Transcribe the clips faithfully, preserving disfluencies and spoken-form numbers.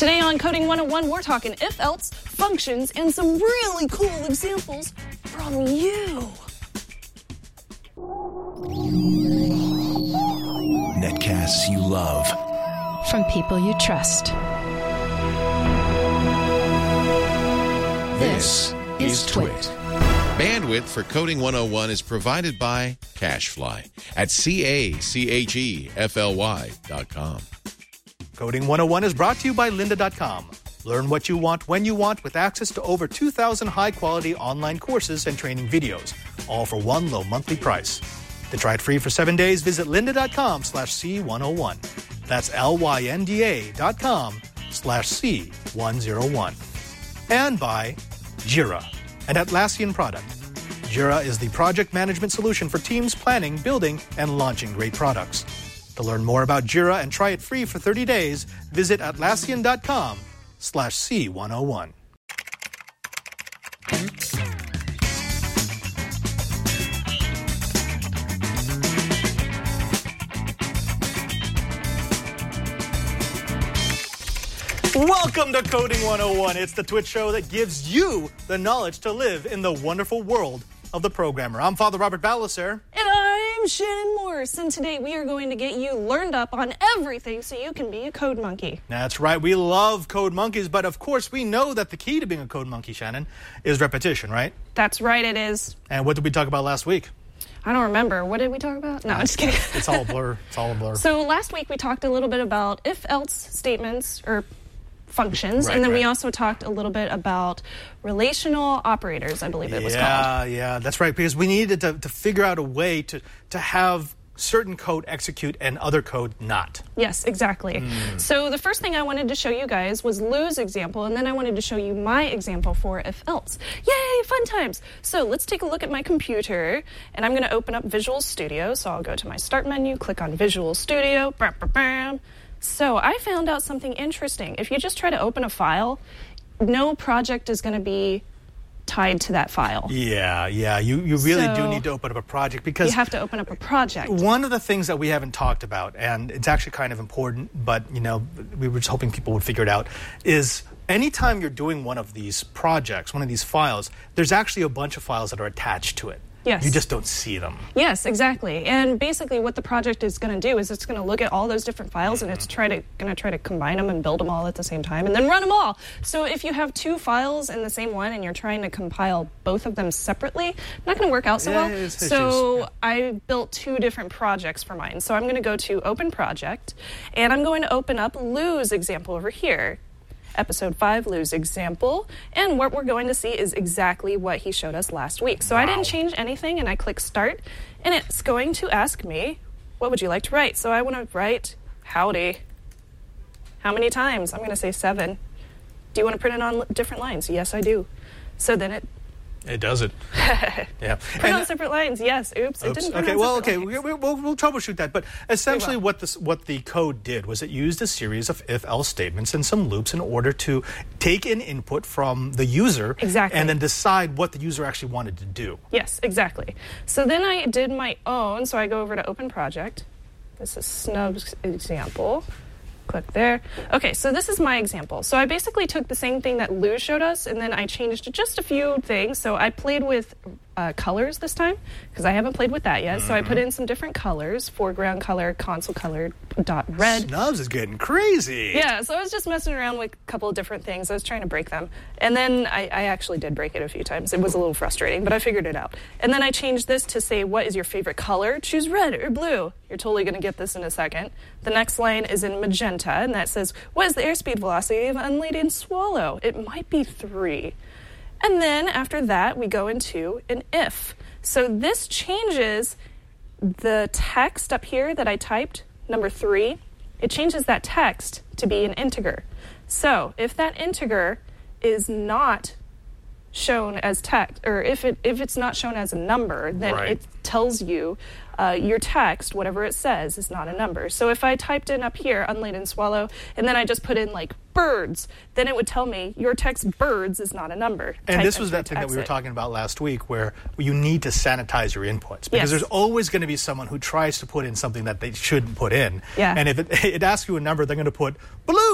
Today on Coding one oh one, we're talking if-else, functions, and some really cool examples from you. Netcasts you love. From people you trust. This is Twit. Bandwidth for Coding one oh one is provided by CacheFly at C A C H E F L Y dot com. Coding one oh one is brought to you by lynda dot com. Learn what you want when you want with access to over two thousand high-quality online courses and training videos, all for one low monthly price. To try it free for seven days, visit lynda dot com slash C one oh one. That's L Y N D A dot com slash C one oh one. And by Jira, an Atlassian product. Jira is the project management solution for teams planning, building, and launching great products. To learn more about Jira and try it free for thirty days, visit Atlassian dot com slash C one oh one. Welcome to Coding one oh one. It's the Twitch show that gives you the knowledge to live in the wonderful world of the programmer. I'm Father Robert Ballecer. And I'm Shannon Morse. And today we are going to get you learned up on everything so you can be a code monkey. That's right. We love code monkeys, but of course we know that the key to being a code monkey, Shannon, is repetition, right? That's right, it is. And what did we talk about last week? I don't remember. What did we talk about? No, I'm just kidding. It's all a blur. It's all a blur. So last week we talked a little bit about if-else statements, or functions, right, and then right. we also talked a little bit about relational operators, I believe it was yeah, called. Yeah, yeah, that's right, because we needed to, to figure out a way to, to have certain code execute and other code not. Yes, exactly. Mm. So the first thing I wanted to show you guys was Lou's example, and then I wanted to show you my example for if-else. Yay, fun times! So let's take a look at my computer, and I'm going to open up Visual Studio. So I'll go to my Start menu, click on Visual Studio, bam, bam, bam. So I found out something interesting. If you just try to open a file, no project is going to be tied to that file. Yeah, yeah. You, you really so do need to open up a project because... You have to open up a project. One of the things that we haven't talked about, and it's actually kind of important, but, you know, we were just hoping people would figure it out, is anytime you're doing one of these projects, one of these files, there's actually a bunch of files that are attached to it. Yes. You just don't see them. Yes, exactly. And basically what the project is going to do is it's going to look at all those different files and it's try to going to try to combine them and build them all at the same time and then run them all. So if you have two files in the same one and you're trying to compile both of them separately, not going to work out so yeah, well. It's, it's so just, yeah. I built two different projects for mine. So I'm going to go to Open Project and I'm going to open up Lou's example over here. Episode five, Lou's example, and what we're going to see is exactly what he showed us last week. So wow. I didn't change anything, and I click Start, and it's going to ask me, what would you like to write? So I want to write, howdy. How many times? I'm going to say seven. Do you want to print it on different lines? Yes, I do. So then it... It does it. Yeah. Print and, on separate lines. Yes. Oops. It oops. didn't print okay. on Well. separate Okay. lines. We, we, we'll, we'll troubleshoot that. But essentially, well. what this what the code did was it used a series of if-else statements and some loops in order to take in input from the user, exactly, and then decide what the user actually wanted to do. Yes. Exactly. So then I did my own. So I go over to Open Project. This is Snub's example. Click there. Okay, so this is my example. So I basically took the same thing that Lou showed us, and then I changed just a few things. So I played with uh, colors this time, because I haven't played with that yet. Mm-hmm. So I put in some different colors, foreground color, console color, dot red. Snubs is getting crazy. Yeah, so I was just messing around with a couple of different things. I was trying to break them. And then I, I actually did break it a few times. It was a little frustrating, but I figured it out. And then I changed this to say, what is your favorite color? Choose red or blue. You're totally going to get this in a second. The next line is in magenta, and that says, what is the airspeed velocity of an unladen swallow? It might be three. And then after that, we go into an if. So this changes the text up here that I typed, number three. It changes that text to be an integer. So if that integer is not shown as text, or if it if it's not shown as a number, then right. it tells you uh, your text, whatever it says, is not a number. So if I typed in up here, unladen swallow, and then I just put in like birds, then it would tell me your text birds is not a number. And Type this was enter that thing to that we were exit. talking about last week where you need to sanitize your inputs. Because Yes. there's always going to be someone who tries to put in something that they shouldn't put in. Yeah. And if it, it asks you a number, they're going to put blue.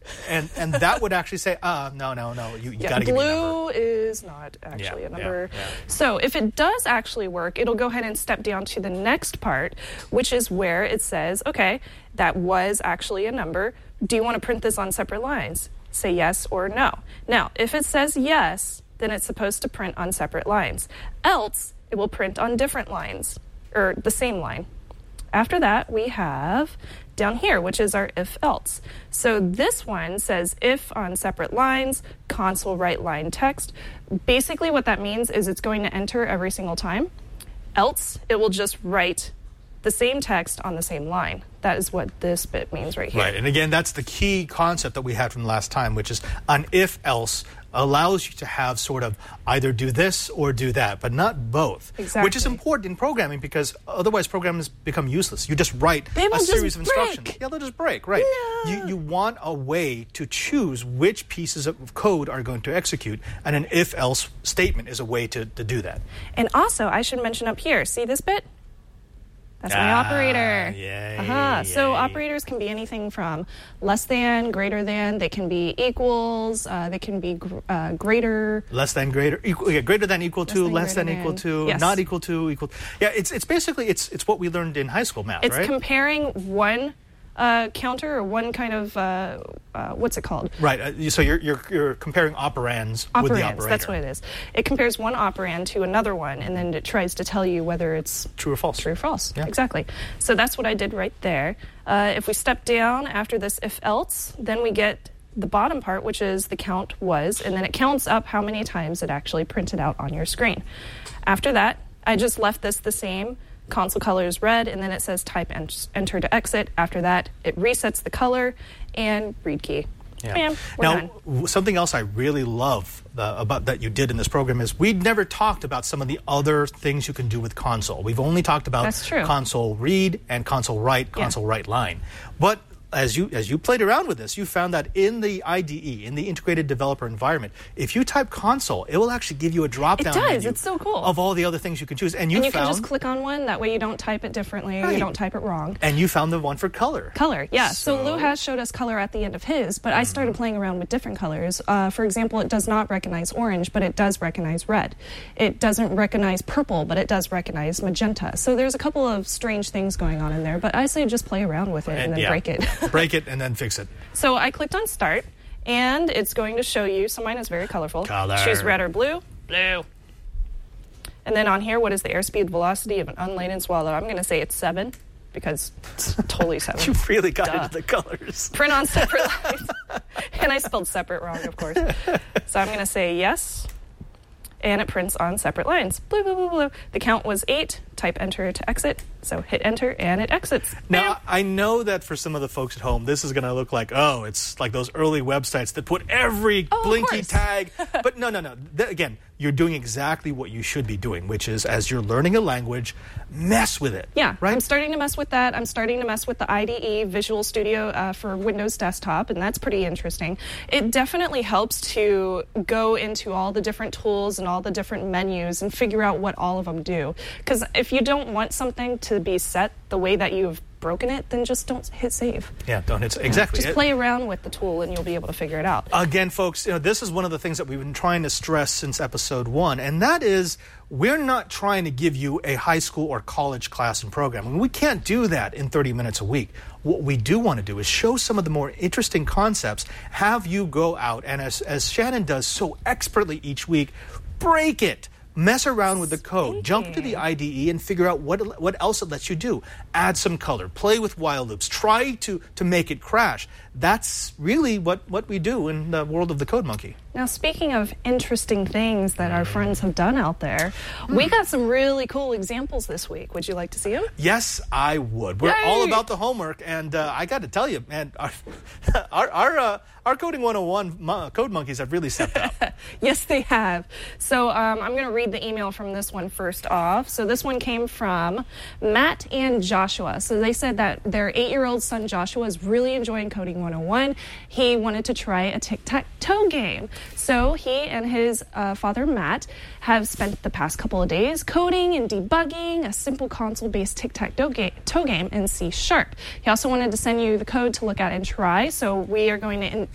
And and that would actually say, uh, no, no, no, you, you Yeah, got to give me a number. blue is not actually Yeah, a number. yeah, yeah. So if it does actually work, it'll go ahead and step down to the next part, which is where it says, okay, that was actually a number. Do you want to print this on separate lines? Say yes or no. Now, if it says yes, then it's supposed to print on separate lines. Else, it will print on different lines, or the same line. After that, we have down here, which is our if-else. So this one says if on separate lines, console write line text. Basically what that means is it's going to enter every single time. Else, it will just write the same text on the same line. That is what this bit means right here. Right, and again, that's the key concept that we had from last time, which is an if-else allows you to have sort of either do this or do that, but not both. Exactly. Which is important in programming because otherwise programs become useless. You just write They will a just series of break. instructions. Yeah, they'll just break, right. No. You, you want a way to choose which pieces of code are going to execute, and an if-else statement is a way to, to do that. And also, I should mention up here, see this bit? That's my Ah, operator. yay, Uh-huh. So yay. operators can be anything from less than, greater than, they can be equals, uh, they can be gr- uh, greater. Less than, greater, equal, yeah, greater than, equal to, than, less than, greater equal than. to, Yes. not equal to, equal. Yeah, it's it's basically it's it's what we learned in high school math, It's right? comparing one uh, counter or one kind of, uh, uh, what's it called? Right. Uh, so you're, you're you're comparing operands, with the Operands, operator. that's what it is. It compares one operand to another one, and then it tries to tell you whether it's True or false. True or false. Yeah. Exactly. So that's what I did right there. Uh, if we step down after this if else, then we get the bottom part, which is the count was, and then it counts up how many times it actually printed out on your screen. After that, I just left this the same. Console color is red, and then it says type en- enter to exit. After that, it resets the color and read key. Yeah. Bam, we're now, done. w- something else I really love uh, about that you did in this program is we'd never talked about some of the other things you can do with console. We've only talked about That's true. console read and console write, Yeah. console write line. But as you as you played around with this, you found that in the I D E, in the integrated developer environment, if you type console, it will actually give you a drop-down It does. menu It's so cool. of all the other things you can choose. And you, And you found can just click on one. That way you don't type it differently. Right. You don't type it wrong. and you found the one for color. Color, yeah. So, So- Lou has showed us color at the end of his, but I started playing around with different colors. Uh, for example, it does not recognize orange, but it does recognize red. It doesn't recognize purple, but it does recognize magenta. So there's a couple of strange things going on in there, but I say just play around with it and, then yeah, break it. break it and then fix it. So I clicked on start, and it's going to show you, so mine is very colorful. Color. Choose red or blue. Blue. And then on here, what is the airspeed velocity of an unladen swallow? I'm going to say it's seven, because it's totally seven. You really got Duh. into the colors. Print on separate lines. And I spelled separate wrong, of course. So I'm going to say yes. And it prints on separate lines. Blue, blue, blue, blue. The count was eight. Type enter to exit. So hit enter and it exits. Now, Bam. I know that for some of the folks at home, this is going to look like, oh, it's like those early websites that put every Oh, of blinky course. tag. But no, no, no. Th- again, you're doing exactly what you should be doing, which is as you're learning a language, mess with it. Yeah, Right? I'm starting to mess with that. I'm starting to mess with the I D E, Visual Studio uh, for Windows Desktop, and that's pretty interesting. It definitely helps to go into all the different tools and all the different menus and figure out what all of them do. Because if you don't want something to be set the way that you've broken it, then just don't hit save. Yeah, don't hit. Exactly. Just It- play around with the tool and you'll be able to figure it out. Again, folks, you know, this is one of the things that we've been trying to stress since episode one, and that is we're not trying to give you a high school or college class and program. I mean, we can't do that in thirty minutes a week. What we do want to do is show some of the more interesting concepts, have you go out, and as, as Shannon does so expertly each week, break it. Mess around with the code. Jump into the I D E and figure out what what else it lets you do. Add some color. Play with while loops. Try to, to make it crash. That's really what, what we do in the world of the Code Monkey. Now, speaking of interesting things that our friends have done out there, we got some really cool examples this week. Would you like to see them? Yes, I would. We're Yay! all about the homework, and uh, I got to tell you, man, our our our, uh, our Coding one oh one mo- Code Monkeys have really stepped up. Yes, they have. So um, I'm going to read the email from this one first off. So this one came from Matt and Joshua. So they said that their eight-year-old son Joshua is really enjoying Coding one oh one. He wanted to try a tic-tac-toe game. So he and his uh, father Matt have spent the past couple of days coding and debugging a simple console-based tic-tac-toe ga- toe game in C Sharp. He also wanted to send you the code to look at and try. So we are going to in-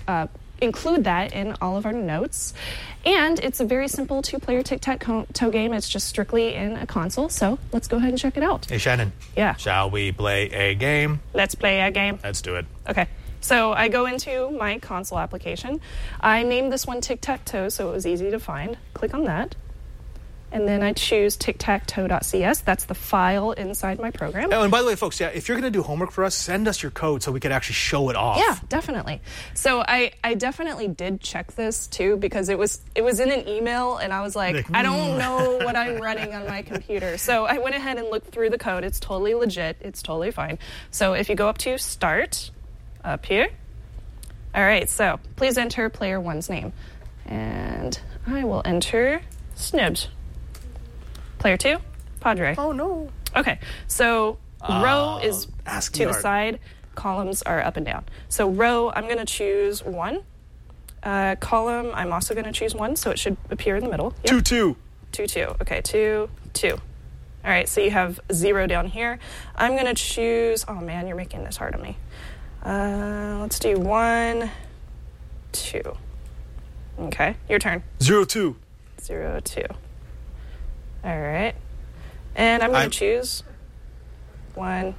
uh, include that in all of our notes. And it's a very simple two-player tic-tac-toe game. It's just strictly in a console. So let's go ahead and check it out. Hey, Shannon. Yeah. Shall we play a game? Let's play a game. Let's do it. Okay. So I go into my console application. I named this one Tic-Tac-Toe, so it was easy to find. Click on that. And then I choose tic tac toe dot c s. That's the file inside my program. Oh, and by the way, folks, yeah, if you're going to do homework for us, send us your code so we can actually show it off. Yeah, definitely. So I, I definitely did check this, too, because it was it was in an email, and I was like, like I don't know what I'm running on my computer. So I went ahead and looked through the code. It's totally legit. It's totally fine. So if you go up to Start, up here. All right, so please enter player one's name. And I will enter Snood. Player two, Padre. Oh, no. Okay, so Uh, row is ASCII to the art. side, columns are up and down. So row, I'm going to choose one. Uh, column, I'm also going to choose one, so it should appear in the middle. Yep. Two, two. Two, two. Okay, two, two. All right, so you have zero down here. I'm going to choose, oh man, you're making this hard on me. Uh, let's do one, two. Okay, your turn. Zero, two. Zero, two. All right. And I'm going I'm- to choose one,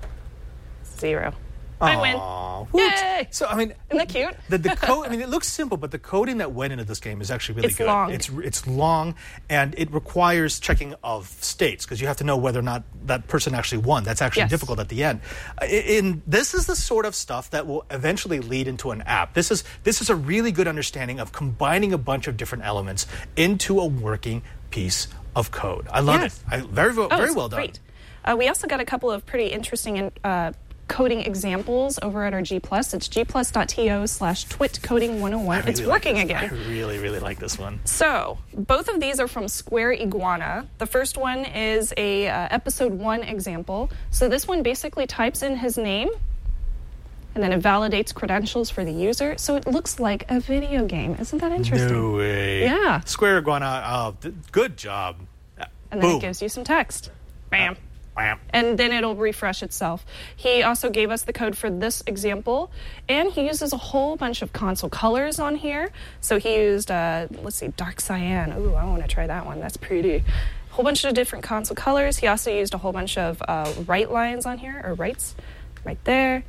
zero. I win. Aw, woot. Yay! So, I mean, Isn't that cute? the, the code, I mean, it looks simple, but the coding that went into this game is actually really It's good. long. It's it's long, and it requires checking of states because you have to know whether or not that person actually won. That's actually Yes. difficult at the end. Uh, In this is the sort of stuff that will eventually lead into an app. This is this is a really good understanding of combining a bunch of different elements into a working piece of code. I love Yes. it. I, very well, Oh, very it's well done. Great. Uh, we also got a couple of pretty interesting uh, coding examples over at our G Plus. It's gplus.to slash twit coding one oh one. I It's really like working this. again. I really, really like this one. So, both of these are from Square Iguana. The first one is a uh, episode one example. So this one basically types in his name, and then it validates credentials for the user. So it looks like a video game. Isn't that interesting? No way. Yeah. Square Iguana, oh, th- good job. And then Boom. it gives you some text. Bam. Bam. And then it'll refresh itself. He also gave us the code for this example, and he uses a whole bunch of console colors on here. So he used, uh, let's see, dark cyan. Ooh, I want to try that one. That's pretty. A whole bunch of different console colors. He also used a whole bunch of uh, right lines on here, or rights, right there.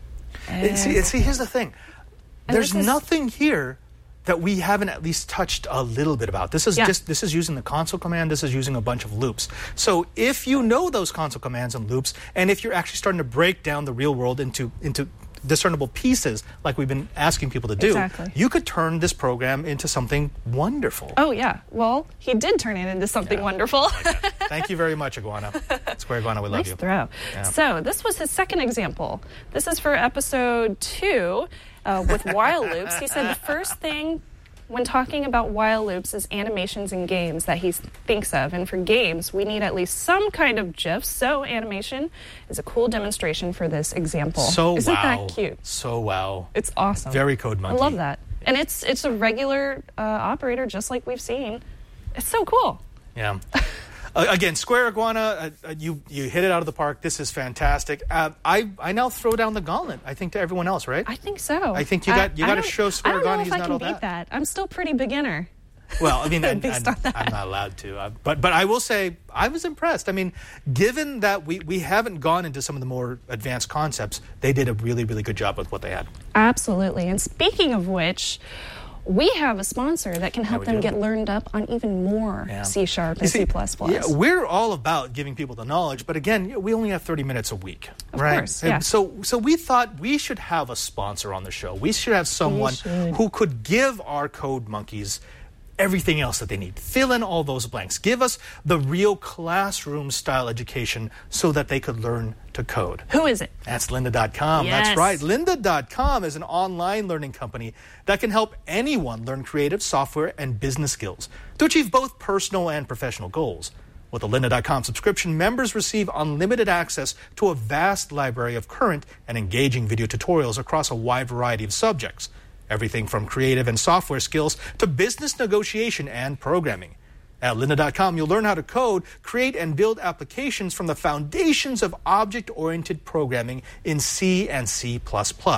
And see, and see, here's the thing. And There's this is- nothing here that we haven't at least touched a little bit about. This is Yeah. just this is using the console command. This is using a bunch of loops. So if you know those console commands and loops, and if you're actually starting to break down the real world into into discernible pieces, like we've been asking people to do, Exactly. you could turn this program into something wonderful. Oh, yeah. Well, he did turn it into something Yeah. wonderful. Thank you very much, Iguana. Square Iguana, we love Nice you. throw. Yeah. So this was his second example. This is for episode two uh, with while loops. He said the first thing when talking about while loops is animations in games that he thinks of. And for games, we need at least some kind of GIF. So animation is a cool demonstration for this example. So Isn't wow. that cute? So wow. It's awesome. Very Code Monkey. I love that. And it's it's a regular uh, operator, just like we've seen. It's so cool. Yeah. Uh, again, Square Iguana, uh, uh, you you hit it out of the park. This is fantastic. Uh, I I now throw down the gauntlet. I think to everyone else, right? I think so. I think you got- you I gotta don't- show Square I don't Iguana know he's if not I can all beat that. that. I'm still pretty beginner. Well, I mean, I, Based I, on that. I'm not allowed to. Uh, but but I will say I was impressed. I mean, given that we, we haven't gone into some of the more advanced concepts, they did a really really good job with what they had. Absolutely. And speaking of which, we have a sponsor that can help we them do. get learned up on even more Yeah. C Sharp You and see, C plus plus. Yeah, we're all about giving people the knowledge, but again, we only have thirty minutes a week, Of right? course, And yeah. So, so we thought we should have a sponsor on the show. We should have someone should. who could give our code monkeys everything else that they need. Fill in all those blanks. Give us the real classroom-style education so that they could learn to code. Who is it? That's lynda dot com. That's Yes. right. lynda dot com is an online learning company that can help anyone learn creative software and business skills to achieve both personal and professional goals. With the lynda dot com subscription, members receive unlimited access to a vast library of current and engaging video tutorials across a wide variety of subjects. Everything from creative and software skills to business negotiation and programming. At lynda dot com, you'll learn how to code, create, and build applications from the foundations of object-oriented programming in C and C plus plus.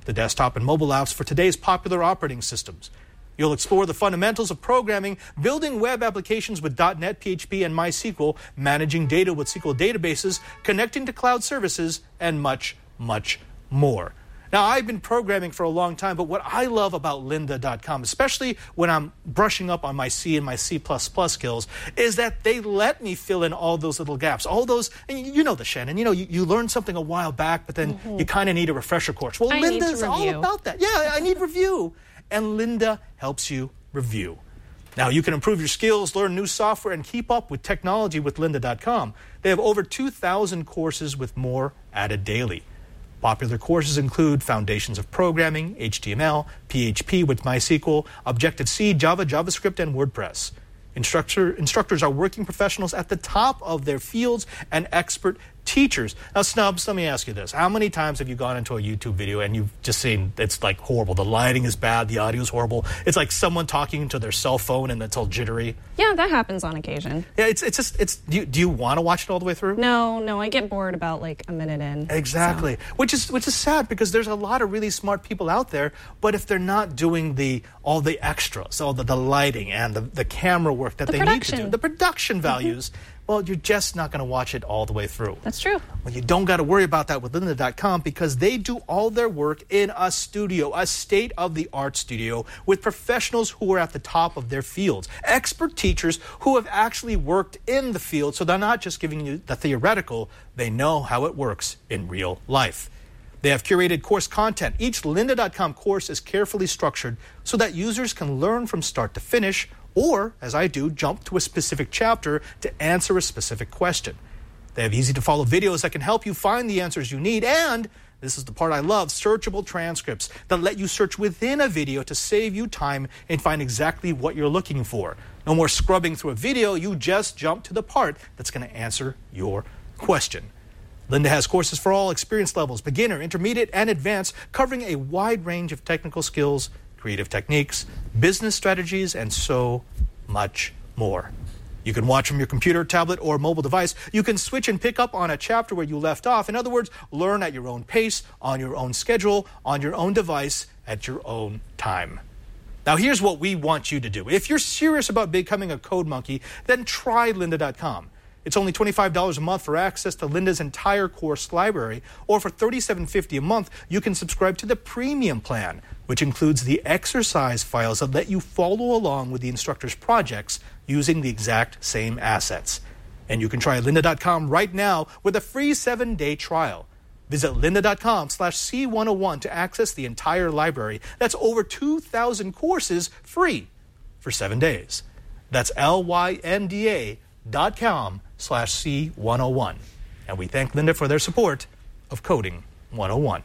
the desktop and mobile apps for today's popular operating systems. You'll explore the fundamentals of programming, building web applications with dot net, P H P, and MySQL, managing data with S Q L databases, connecting to cloud services, and much, much more. Now, I've been programming for a long time, but what I love about lynda dot com, especially when I'm brushing up on my C and my C plus plus skills, is that they let me fill in all those little gaps, all those, and you know the Shannon, you know, you, you learned something a while back, but then mm-hmm. you kind of need a refresher course. Well, I Lynda's all about that. Yeah, I need review. And Lynda helps you review. Now, you can improve your skills, learn new software, and keep up with technology with lynda dot com. They have over two thousand courses with more added daily. Popular courses include Foundations of Programming, H T M L, P H P with MySQL, Objective-C, Java, JavaScript, and WordPress. Instructor, instructors are working professionals at the top of their fields and expert teachers. Now, Snubs, let me ask you this. How many times have you gone into a YouTube video and you've just seen it's like horrible? The lighting is bad, the audio is horrible. It's like someone talking to their cell phone and it's all jittery. Yeah, that happens on occasion. Yeah, it's it's just, it's, do you, do you want to watch it all the way through? No, no, I get bored about like a minute in. Exactly. So. Which is which is sad because there's a lot of really smart people out there, but if they're not doing the all the extras, all the, the lighting and the, the camera work that the they production. need to do, the production values, mm-hmm. well, you're just not going to watch it all the way through. That's true. Well, you don't got to worry about that with lynda dot com because they do all their work in a studio, a state-of-the-art studio with professionals who are at the top of their fields, expert teachers who have actually worked in the field, so they're not just giving you the theoretical, they know how it works in real life. They have curated course content. Each lynda dot com course is carefully structured so that users can learn from start to finish or, as I do, jump to a specific chapter to answer a specific question. They have easy-to-follow videos that can help you find the answers you need, and, this is the part I love, searchable transcripts that let you search within a video to save you time and find exactly what you're looking for. No more scrubbing through a video, you just jump to the part that's going to answer your question. Lynda has courses for all experience levels, beginner, intermediate, and advanced, covering a wide range of technical skills, creative techniques, business strategies, and so much more. You can watch from your computer, tablet, or mobile device. You can switch and pick up on a chapter where you left off. In other words, learn at your own pace, on your own schedule, on your own device, at your own time. Now, here's what we want you to do. If you're serious about becoming a code monkey, then try lynda dot com. It's only twenty-five dollars a month for access to Lynda's entire course library, or for thirty-seven fifty a month, you can subscribe to the premium plan, which includes the exercise files that let you follow along with the instructor's projects using the exact same assets. And you can try lynda dot com right now with a free seven-day trial. Visit lynda dot com slash C one oh one to access the entire library. That's over two thousand courses free for seven days. That's L Y N D A dot com slash C one oh one. And we thank Lynda for their support of Coding one oh one.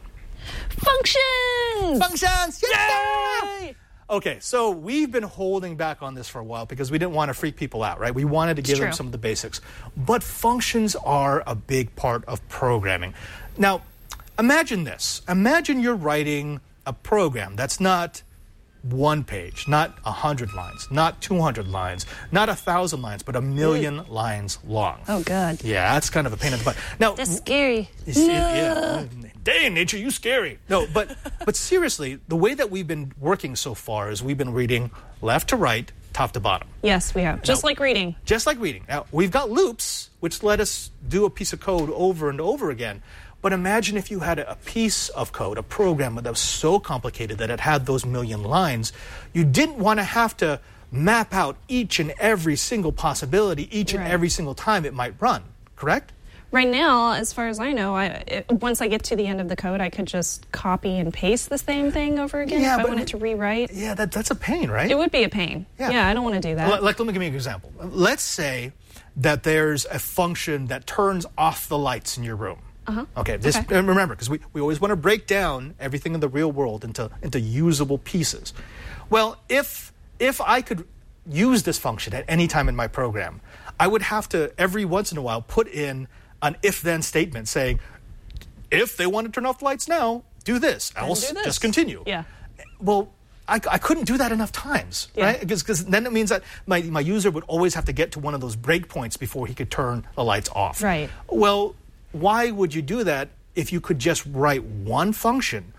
Functions! Functions! Yeah! Yay! Okay, so we've been holding back on this for a while because we didn't want to freak people out, right? We wanted to give it's them true. some of the basics. But functions are a big part of programming. Now, imagine this. Imagine you're writing a program that's not one page, not one hundred lines, not two hundred lines, not one thousand lines, but a million mm. lines long. Oh, God. Yeah, that's kind of a pain in the butt. Now, that's scary. No. Yeah. Dang, nature, you scary. No, but but seriously, the way that we've been working so far is we've been reading left to right, top to bottom. Yes, we have. Just now, like reading. Just like reading. Now, we've got loops, which let us do a piece of code over and over again. But imagine if you had a piece of code, a program that was so complicated that it had those million lines, you didn't want to have to map out each and every single possibility, each right. and every single time it might run, correct? Right now, as far as I know, I, it, once I get to the end of the code, I could just copy and paste the same thing over again yeah, if but I wanted to rewrite. Yeah, that, that's a pain, right? It would be a pain. Yeah, yeah I don't want to do that. L- like, let me give you an example. Let's say that there's a function that turns off the lights in your room. Uh-huh. Okay, this, okay. And remember, because we, we always want to break down everything in the real world into, into usable pieces. Well, if if I could use this function at any time in my program, I would have to, every once in a while, put in an if-then statement saying, if they want to turn off the lights now, do this, else do this. just continue. Yeah. Well, I, I couldn't do that enough times, yeah. right? Because then it means that my, my user would always have to get to one of those breakpoints before he could turn the lights off. Right. Well, why would you do that if you could just write one function,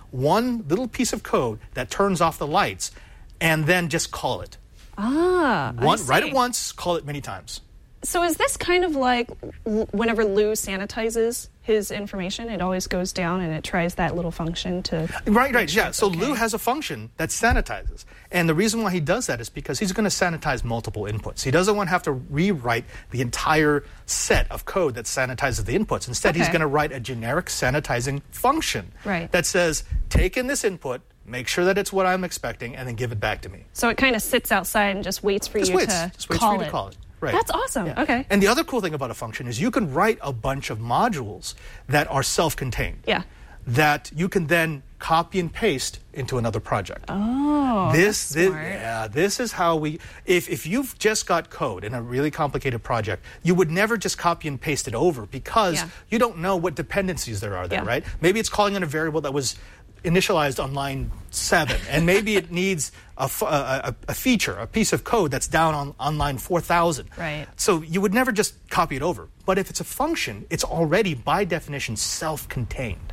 one little piece of code that turns off the lights, and then just call it. Ah, one, I see. Write it once, call it many times. So is this kind of like l- whenever Lou sanitizes his information, it always goes down and it tries that little function to... Right, right, yeah. So okay. Lou has a function that sanitizes. And the reason why he does that is because he's going to sanitize multiple inputs. He doesn't want to have to rewrite the entire set of code that sanitizes the inputs. Instead, Okay. he's going to write a generic sanitizing function Right. that says, take in this input, make sure that it's what I'm expecting, and then give it back to me. So it kind of sits outside and just waits for Just you waits. to Just waits call for you it. to call it. Right. That's awesome. Yeah. Okay. And the other cool thing about a function is you can write a bunch of modules that are self-contained. Yeah. That you can then copy and paste into another project. Oh, this, that's this smart. yeah, this is how we if if you've just got code in a really complicated project, you would never just copy and paste it over because Yeah. you don't know what dependencies there are there, Yeah. right? Maybe it's calling in a variable that was initialized on line seven, and maybe it needs a, f- a, a- a feature, a piece of code that's down on, on line four thousand. Right. So you would never just copy it over. But if it's a function, it's already, by definition, self-contained.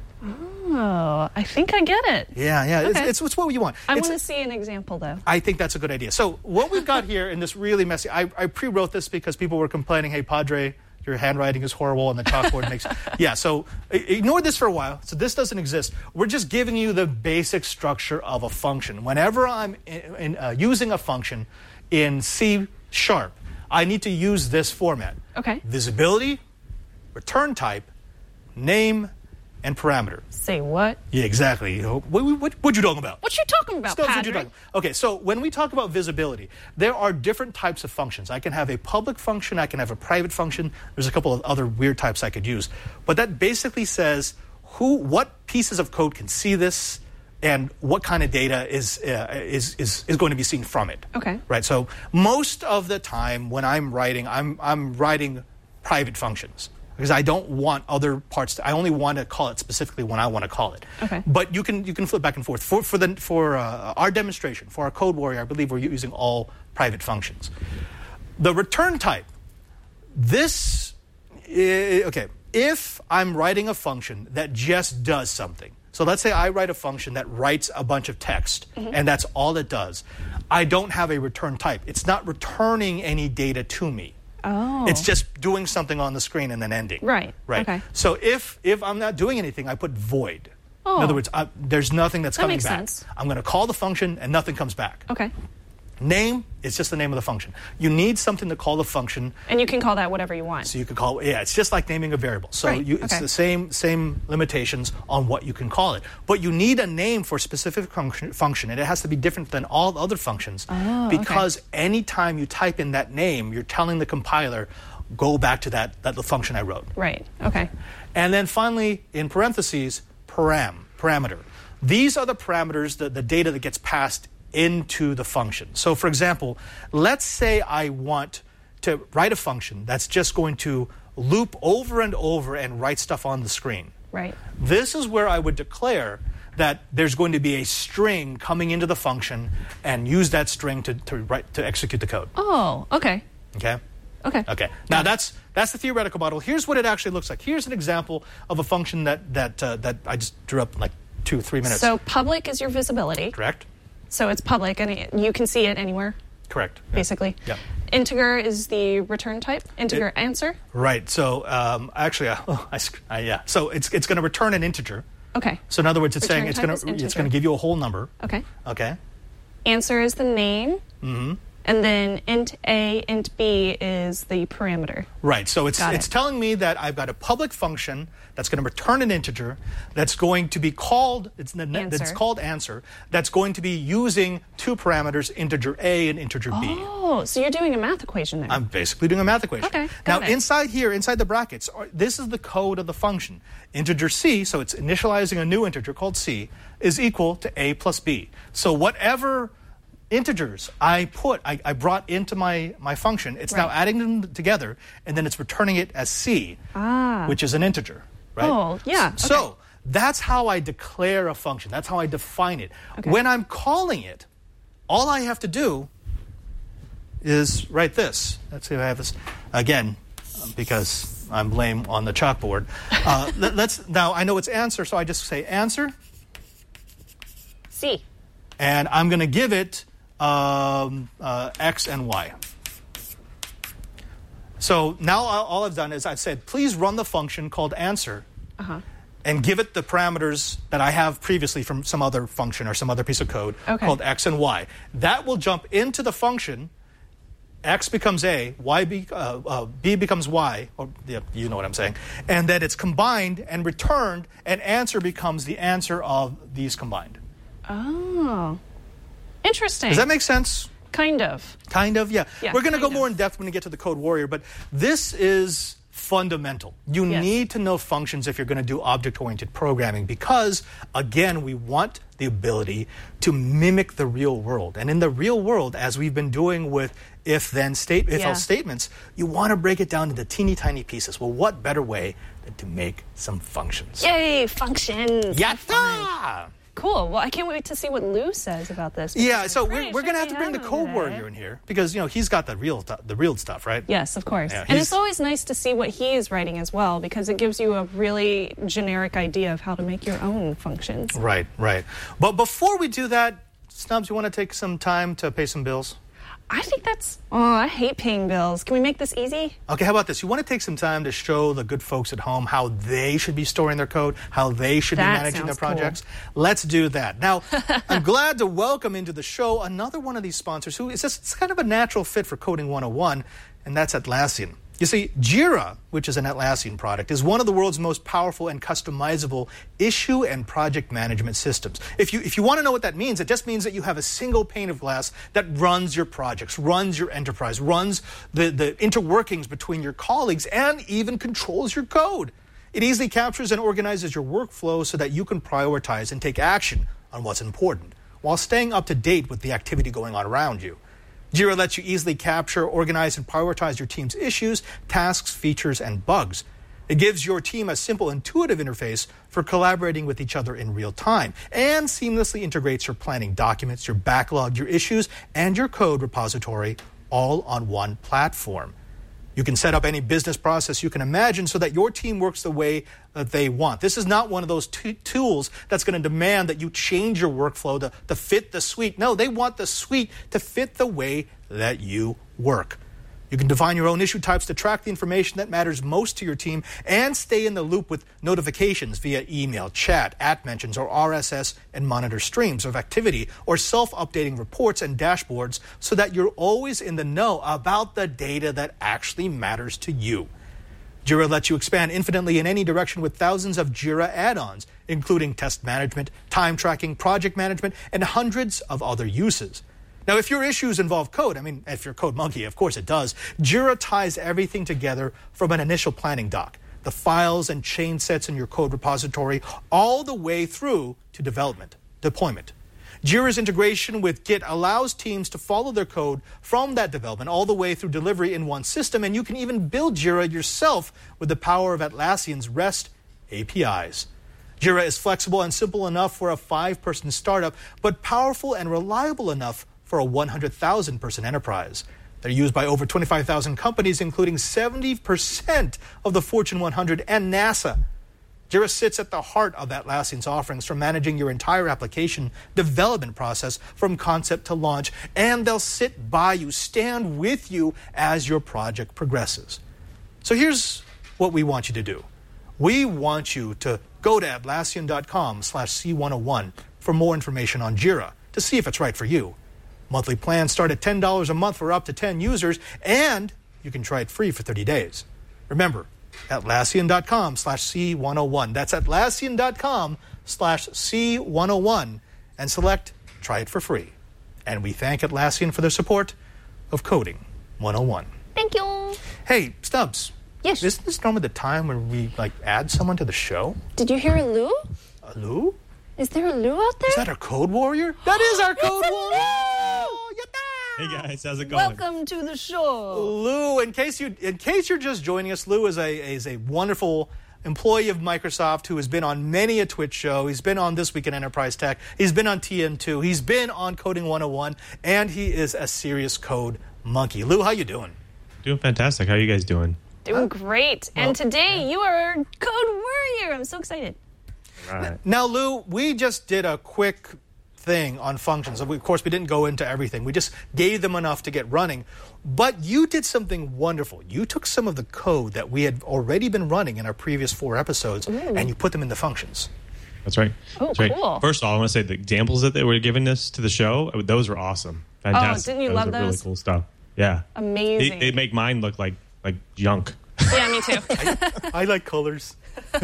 Oh, I think I get it. Yeah, yeah, Okay. it's, it's, it's what you want. I It's- want to see an example, though. I think that's a good idea. So what we've got here in this really messy, I, I pre-wrote this because people were complaining, hey, Padre, your handwriting is horrible and the chalkboard makes... Yeah, so i- ignore this for a while. So this doesn't exist. We're just giving you the basic structure of a function. Whenever I'm in, in, uh, using a function in C sharp, I need to use this format. Okay. Visibility, return type, name, and parameter. Say what? Yeah, exactly. What, what, what you talking about? What you talking about, Stuff that Padre? you're talking- Okay, so when we talk about visibility, there are different types of functions. I can have a public function, I can have a private function. There's a couple of other weird types I could use. But that basically says who, what pieces of code can see this and what kind of data is, uh, is, is, is going to be seen from it. Okay. Right, so most of the time when I'm writing, I'm, I'm writing private functions. Because I don't want other parts. To, I only want to call it specifically when I want to call it. Okay. But you can you can flip back and forth. For for the for uh, our demonstration, for our Code Warrior, I believe we're using all private functions. The return type. This i- okay. If I'm writing a function that just does something. So let's say I write a function that writes a bunch of text, Mm-hmm. and that's all it does. I don't have a return type. It's not returning any data to me. Oh. It's just doing something on the screen and then ending. Right. Right. Okay. So if if I'm not doing anything, I put void. Oh. In other words, I, there's nothing that's That coming makes back. sense. I'm going to call the function and nothing comes back. Okay. Name is just the name of the function. You need something to call the function, And you can call that whatever you want. so you could call. Yeah, it's just like naming a variable. So Right, you, it's okay. the same same limitations on what you can call it. But you need a name for a specific function, function and it has to be different than all other functions. Oh, okay. Because anytime you type in that name, you're telling the compiler, go back to that that the function I wrote. Right. Okay. And then finally, in parentheses, param, parameter. These are the parameters, the, the data that gets passed into the function. So for example, let's say I want to write a function that's just going to loop over and over and write stuff on the screen. Right. This is where I would declare that there's going to be a string coming into the function and use that string to, to, write, to execute the code. Oh, okay. Okay? Okay. Okay. Now that's that's the theoretical model. Here's what it actually looks like. Here's an example of a function that that uh, that I just drew up in like two three minutes. So public is your visibility. Correct. So it's public and it, you can see it anywhere, Correct. Yeah. basically. Yeah. Integer is the return type. Integer It- answer. Right. So um, actually, uh, oh, I, sc- uh, yeah. So it's it's going to return an integer. Okay. So in other words, it's Return saying it's type going is to it's integer. going to give you a whole number. Okay. Okay. Answer is the name. Mm-hmm. And then int A, int B is the parameter. Right. So it's Got it's it. telling me that I've got a public function that's going to return an integer that's going to be called it's the that's Answer. called answer that's going to be using two parameters, integer A and integer B. Oh, so you're doing a math equation there. I'm basically doing a math equation. Okay, Now, got it. inside here, inside the brackets, are, this is the code of the function. Integer C, so it's initializing a new integer called C, is equal to A plus B. So whatever integers I put, I, I brought into my, my function, it's now Right. adding them together, and then it's returning it as C, Ah. which is an integer. Right? Oh, yeah, S- So okay. that's how I declare a function. That's how I define it. Okay. When I'm calling it, all I have to do is write this. Let's see if I have this again, um, because I'm lame on the chalkboard. Uh, let, let's now I know it's answer, so I just say answer C. And I'm going to give it um, uh, X and Y. So now all I've done is I've said, please run the function called answer uh-huh. and give it the parameters that I have previously from some other function or some other piece of code okay. called X and Y. That will jump into the function. X becomes A, Y be, uh, uh, B becomes Y, or yeah, you know what I'm saying, and then it's combined and returned, and answer becomes the answer of these combined. Oh, interesting. Does that make sense? Kind of. Kind of, yeah. yeah We're going to go of. more in depth when we get to the Code Warrior, but this is fundamental. You yes. need to know functions if you're going to do object-oriented programming because, again, we want the ability to mimic the real world. And in the real world, as we've been doing with if-then state, if-else yeah. statements, you want to break it down into teeny tiny pieces. Well, what better way than to make some functions? Yay, functions! Yatta! Cool. Well, I can't wait to see what Lou says about this. Yeah, so we're, we're going to have to bring the Code Warrior in here because, you know, he's got the real the real stuff, right? Yes, of course. Yeah, and it's always nice to see what he is writing as well because it gives you a really generic idea of how to make your own functions. Right, right. But before we do that, Snubs, you want to take some time to pay some bills? I think that's... Oh, I hate paying bills. Can we make this easy? Okay, how about this? You want to take some time to show the good folks at home how they should be storing their code, how they should that be managing their projects? Cool. Let's do that. Now, I'm glad to welcome into the show another one of these sponsors who is just it's kind of a natural fit for Coding one oh one, and that's Atlassian. You see, Jira, which is an Atlassian product, is one of the world's most powerful and customizable issue and project management systems. If you if you want to know what that means, it just means that you have a single pane of glass that runs your projects, runs your enterprise, runs the, the interworkings between your colleagues, and even controls your code. It easily captures and organizes your workflow so that you can prioritize and take action on what's important, while staying up to date with the activity going on around you. Jira lets you easily capture, organize, and prioritize your team's issues, tasks, features, and bugs. It gives your team a simple, intuitive interface for collaborating with each other in real time and seamlessly integrates your planning documents, your backlog, your issues, and your code repository all on one platform. You can set up any business process you can imagine so that your team works the way that they want. This is not one of those t- tools that's going to demand that you change your workflow to, to fit the suite. No, they want the suite to fit the way that you work. You can define your own issue types to track the information that matters most to your team and stay in the loop with notifications via email, chat, at mentions, or R S S, and monitor streams of activity or self-updating reports and dashboards so that you're always in the know about the data that actually matters to you. Jira lets you expand infinitely in any direction with thousands of Jira add-ons, including test management, time tracking, project management, and hundreds of other uses. Now, if your issues involve code, I mean, if you're Code Monkey, of course it does, Jira ties everything together from an initial planning doc, the files and chain sets in your code repository, all the way through to development, deployment. Jira's integration with Git allows teams to follow their code from that development all the way through delivery in one system, and you can even build Jira yourself with the power of Atlassian's REST A P Is. Jira is flexible and simple enough for a five-person startup, but powerful and reliable enough for a one hundred thousand person enterprise. They're used by over twenty-five thousand companies, including seventy percent of the Fortune one hundred and NASA. Jira sits at the heart of Atlassian's offerings for managing your entire application development process from concept to launch, and they'll sit by you, stand with you as your project progresses. So here's what we want you to do. We want you to go to Atlassian.com slash C101 for more information on Jira to see if it's right for you. Monthly plans start at ten dollars a month for up to ten users, and you can try it free for thirty days. Remember, Atlassian.com slash C101. That's Atlassian.com slash C101, and select Try It for Free. And we thank Atlassian for their support of Coding one oh one. Thank you. Hey, Stubbs. Yes? Isn't this normally the time when we, like, add someone to the show? Did you hear a Lou? A Lou? Is there a Lou out there? Is that our Code Warrior? That is our Code it's a Warrior! Lou! Hey guys, how's it going? Welcome to the show. Lou, in case you in case you're just joining us, Lou is a is a wonderful employee of Microsoft who has been on many a Twitch show. He's been on This Week in Enterprise Tech. He's been on T N two. He's been on Coding one oh one, and he is a serious code monkey. Lou, how you doing? Doing fantastic. How are you guys doing? Doing great. Well, and today yeah. you are our Code Warrior. I'm so excited. All right. Now, Lou, we just did a quick thing on functions. Of course, we didn't go into everything. We just gave them enough to get running. But you did something wonderful. You took some of the code that we had already been running in our previous four episodes, Ooh. and you put them into functions. That's right. Oh, That's right. cool. First of all, I want to say the examples that they were giving us to the show, those were awesome. Fantastic. Oh, didn't you those love are those? Really cool stuff. Yeah. Amazing. It, it make mine look like like junk. Yeah, me too. I, I like colors.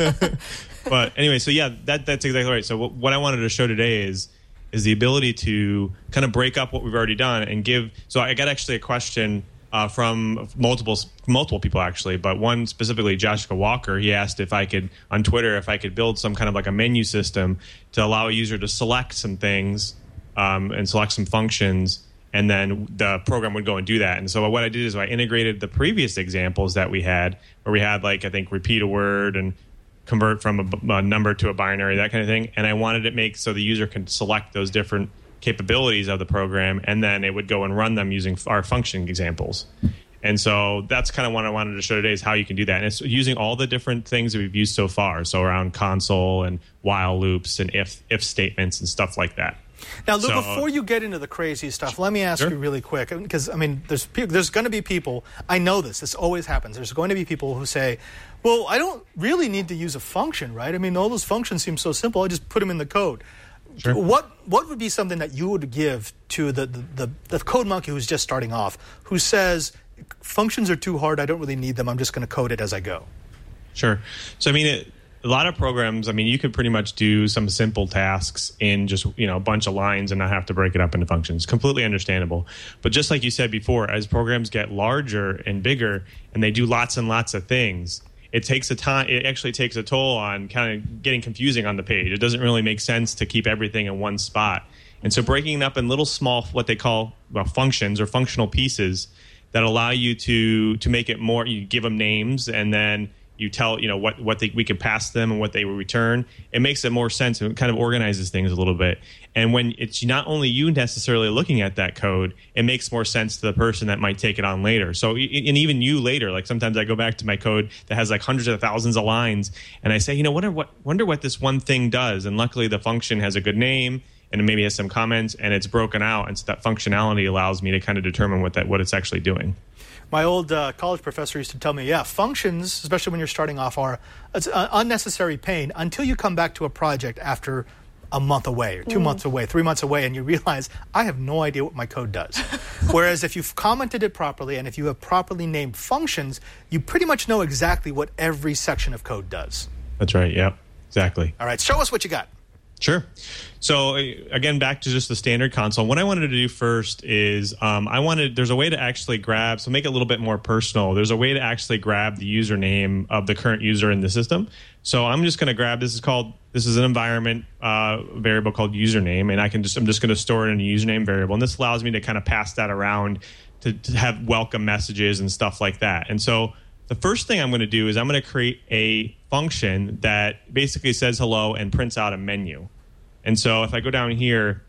But anyway, so yeah, that that's exactly right. So what, what I wanted to show today is is the ability to kind of break up what we've already done and give. So I got actually a question uh, from multiple multiple people actually, but one specifically, Joshua Walker. He asked if I could on Twitter if I could build some kind of like a menu system to allow a user to select some things um, and select some functions. And then the program would go and do that. And so what I did is I integrated the previous examples that we had, where we had like, I think, repeat a word and convert from a, a number to a binary, that kind of thing. And I wanted it make so the user can select those different capabilities of the program, and then it would go and run them using our function examples. And so that's kind of what I wanted to show today is how you can do that. And it's using all the different things that we've used so far. So around console and while loops and if if statements and stuff like that. Now, Lou, so, before you get into the crazy stuff, let me ask sure. you really quick, because, I mean, there's there's going to be people, I know this, this always happens, there's going to be people who say, well, I don't really need to use a function, right? I mean, all those functions seem so simple, I just put them in the code. Sure. What what would be something that you would give to the, the, the, the code monkey who's just starting off, who says, functions are too hard, I don't really need them, I'm just going to code it as I go? Sure. So, I mean, it, a lot of programs, I mean, you could pretty much do some simple tasks in just, you know, a bunch of lines and not have to break it up into functions. Completely understandable. But just like you said before, as programs get larger and bigger and they do lots and lots of things, it takes a time. It actually takes a toll on kind of getting confusing on the page. It doesn't really make sense to keep everything in one spot. And so breaking it up in little small, what they call well, functions or functional pieces that allow you to to make it more, you give them names and then you tell, you know, what, what they, we can pass them and what they will return. It makes it more sense and it kind of organizes things a little bit. And when it's not only you necessarily looking at that code, it makes more sense to the person that might take it on later. So, and even you later, like sometimes I go back to my code that has like hundreds of thousands of lines and I say, you know, wonder what, wonder what this one thing does. And luckily the function has a good name and it maybe has some comments and it's broken out. And so that functionality allows me to kind of determine what that, what it's actually doing. My old uh, college professor used to tell me, yeah, functions, especially when you're starting off, are it's an unnecessary pain until you come back to a project after a month away or two mm. months away, three months away, and you realize, I have no idea what my code does. Whereas if you've commented it properly and if you have properly named functions, you pretty much know exactly what every section of code does. That's right. Yep. Exactly. All right. Show us what you got. Sure. So again, back to just the standard console. What I wanted to do first is um, I wanted, there's a way to actually grab, so make it a little bit more personal. There's a way to actually grab the username of the current user in the system. So I'm just going to grab, this is called, this is an environment uh, variable called username. And I can just, I'm just going to store it in a username variable. And this allows me to kind of pass that around to, to have welcome messages and stuff like that. And so the first thing I'm going to do is I'm going to create a function that basically says hello and prints out a menu. And so if I go down here,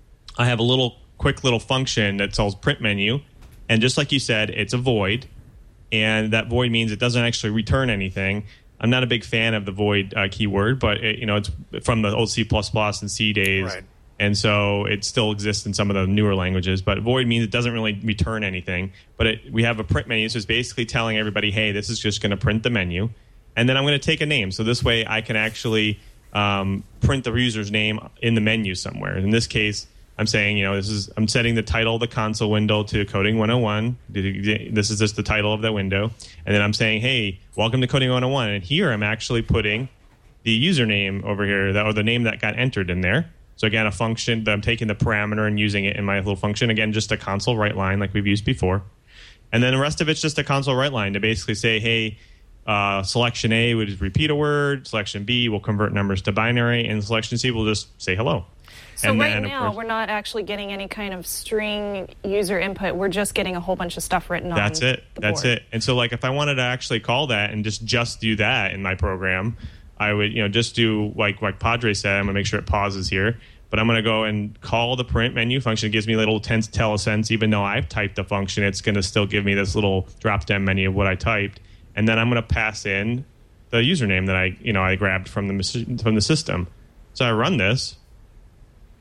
I have a little quick little function that calls print menu. And just like you said, it's a void. And that void means it doesn't actually return anything. I'm not a big fan of the void uh, keyword, but it, you know, it's from the old C plus plus and C days. Right. And so it still exists in some of the newer languages, but void means it doesn't really return anything. But it, we have a print menu, so it's basically telling everybody, hey, this is just going to print the menu. And then I'm going to take a name. So this way I can actually um, print the user's name in the menu somewhere. In this case, I'm saying, you know, this is I'm setting the title of the console window to Coding one oh one. This is just the title of that window. And then I'm saying, hey, welcome to Coding one oh one. And here I'm actually putting the username over here, that, or the name that got entered in there. So again, a function that I'm taking the parameter and using it in my little function. Again, just a console write line like we've used before. And then the rest of it's just a console write line to basically say, hey, uh, selection A would repeat a word, selection B will convert numbers to binary, and selection C will just say hello. So and right then, now, we're not actually getting any kind of string user input. We're just getting a whole bunch of stuff written on the board. That's it. That's it. And so like if I wanted to actually call that and just just do that in my program, I would, you know, just do like like Padre said. I'm gonna make sure it pauses here, but I'm gonna go and call the print menu function. It gives me a little tense telesense, even though I've typed the function, it's gonna still give me this little drop down menu of what I typed, and then I'm gonna pass in the username that I, you know, I grabbed from the from the system. So I run this,